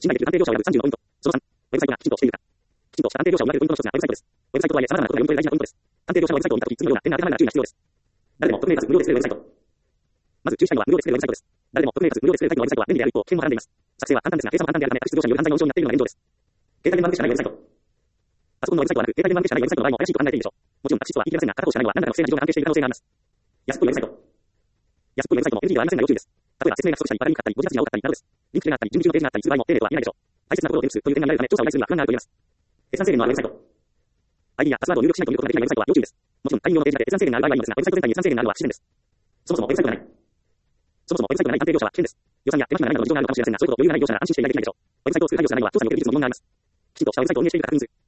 信頼できる探偵業者を選ぶ30のポイント。その3、ウェブサイトがきちんとしているか。きちんとした探偵業者を見分けるポイントの一つがウェブサイトです。ウェブサイトとはいえ様々なことが読み取れ大事なポイントです。探偵業者のウェブサイトを見たとき、次のような点が当てはまるなら注意が必要です。誰でも匿名かつ無料で作れるウェブサイト。まず注意したいのは無料で作れるウェブサイトです。誰でも匿名かつ無料で作れるウェブサイトは便利である一方、危険もはらんでいます。作成は簡単ですが、計算も簡単であるため、悪質業者による犯罪が温床になっているのが現状です。携帯電話向けしかないウェブサイト。パソコンのウェブサイトはなく、携帯電話向けしかないウェブサイトの場合も怪しいと考えていいでしょう。もちろん、悪質とは言い切れませんが、片方しかないのは何らかの不正な事情が関係している可能性があります。安っぽいウェブサイト。安っぽいウェブサイトも NG ではありませんが要注意です。例えば説明が不足したり、わかりにくかったり、文字数が多かったりなどです。リンクがあったり、準備中のページがあったりする場合も丁寧とは言えないでしょう。大切なことを手にするという点が見られるため、調査を依頼するには不安があると言います。決算制限のあるウェブサイト。ID やパスワードを入力しないと見ることができないウェブサイトは要注意です。もちろん、対応のページだけ決算制限がある場合はいいのですが、ウェブサイト全体に決算制限があるのは不自然です。そもそもウェブサイトがない。そもそもウェブサイトがない探偵業者は危険です。予算や手間暇がないなどの事情があるのかもしれませんが、そういうことを余裕がない業者なら安心して依頼できないでしょう。ウェブサイトを作る作業者などは調査による技術の疑問があります。きちんとしたウェブサイトを運営しているか確認する。